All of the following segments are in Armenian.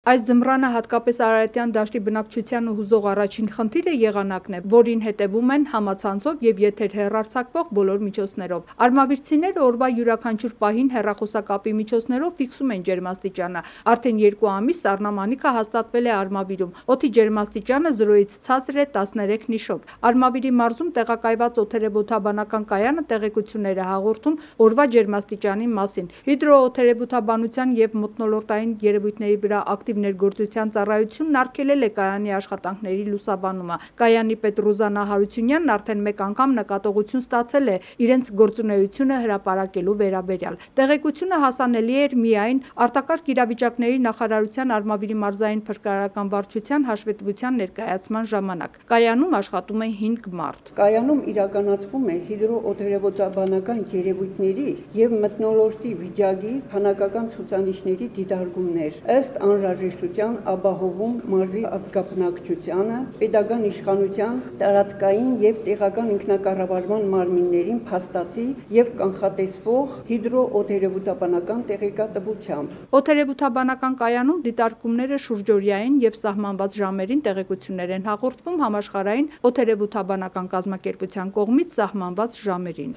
Այս ձմռանը հատկապես Արարատյան դաշտի բնակչությանը հուզող առաջին խնդիրը եղանակն է, որին հետևում են համացանցով և եթեր հեռարձակվող բոլոր միջոցներով։ Արմավիրցիները օրվա յուրաքանչյուր պահին հեռախոսակապի միջոցներով ֆիքսում են ջերմաստիճանը։ Արդեն 2 ամիս սառնամանիքը հաստատվել է Արմավիրում։ Օդի ջերմաստիճանը 0-ից ցածր է 13 նիշով։ Արմավիրի մարզում տեղակայված օդերևութաբանական կայանը տեղեկություններ է հաղորդում օրվա ջերմաստիճանի մասին։ Հիդրոօդերևութաբանության և մթնոլորտային երևույթների վրա ակտիվ ներգործության ծառայությունն արգելել է կայանի աշխատանքների լուսաբանումը։ Կայանի պետ Ռուզաննա Հարությունյանն արդեն մեկ անգամ նկատողություն ստացել է իրենց գործունեությունը հրապարակելու վերաբերյալ։ Տեղեկությունը հասանելի էր միայն արտակարգ իրավիճակների նախարարության Արմավիրի մարզային փրկարարական վարչության հաշվետվության ներկայացման ժամանակ։ Կայանում աշխատում է 5 մարդ։ Կայանում իրականացվում է հիդրոօդերևութաբանական երևույթների և մթնոլորտի վիճակի քանակական ցուցանիշների դիտարկումներ, ըստ անհրաժեշտության ապահովում մարզի ազգաբնակչությանը, պետական իշխանության, տարածքային և տեղական ինքնակառավարման մարմիններին փաստացի և կանխատեսվող հիդրոօդերևութաբանական տեղեկատվությամբ։ Օդերևութաբանական կայանում դիտարկումները շուրջօրյային և սահմանված ժամերին տեղեկություններ են հաղորդվում համաշխարհային օդերևութաբանական կազմակերպության կողմից սահմանված ժամերին։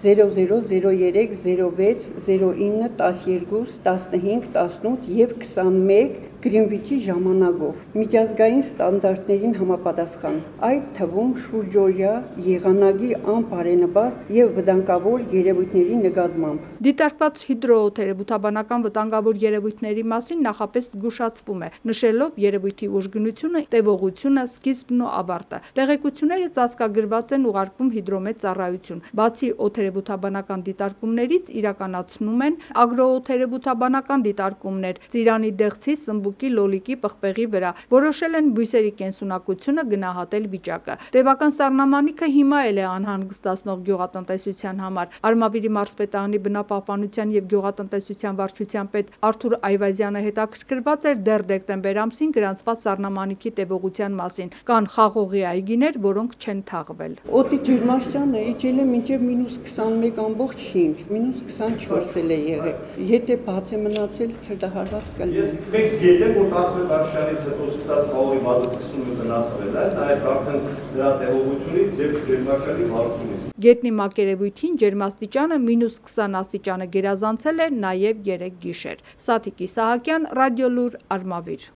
0003 06 09 12 15 18 և 21 Գրինվիչի ժամանակով միջազգային ստանդարտներին համապատասխան, այդ թվում շուրջօրյա եղանակի անբարենպաստ և վտանգավոր երևույթների նկատմամբ։ Դիտարկված հիդրոօդերևութաբանական վտանգավոր երևույթների մասին նախապես զգուշացվում է, նշելով երևույթի ուժգնությունը, տևողությունը, սկիզբն ու ավարտը։ Տեղեկությունները ծածկագրված են ուղարկվում հիդրոմետ ծառայություն։ Բացի օդերևութաբանական դիտարկումներից իրականացնում են ագրոօդերևութաբանական դիտարկումներ ծիրանի դեղցի, սմբուկի, լոլիկի, պղպեղի վրա։ Որոշել են բույսերի կենսունակությունը գնահատել վիճակը։ Տևական սառնամանիքը հիմա էլ է անհանգստացնող գյուղատնտեսության համար։ Արմավիրի մարզպետարանի բնապահպանության և գյուղատնտեսության վարչության պետ Արթուր Այվազյանը հետաքրքրված էր դեռ դեկտեմբեր ամսին գրանցված սառնամանիքի տևողության մասին։ Կան խաղողի այգիներ, որոնք չեն թաղվել։ Օդի ջերմաստիճանը իջել է մինչև -21.5, -24 էլ է եղել։ Եթե բաց է մնացել, ցրտահարված կլինի։ Մենք գիտենք, որ 11 աշնանից հետո սկսած խաղողի բազը սկսում է վնասվել, նաև արդեն դրա տևողությունից և ջերմաշարի վարությունից։ Գետնի մակերևույթին ջերմաստիճանը -20 աստիճանը գերազանցել է նաև երեկ գիշեր։ Սաթիկ Իսահակյան, Ռադիոլուր, Արմավիր։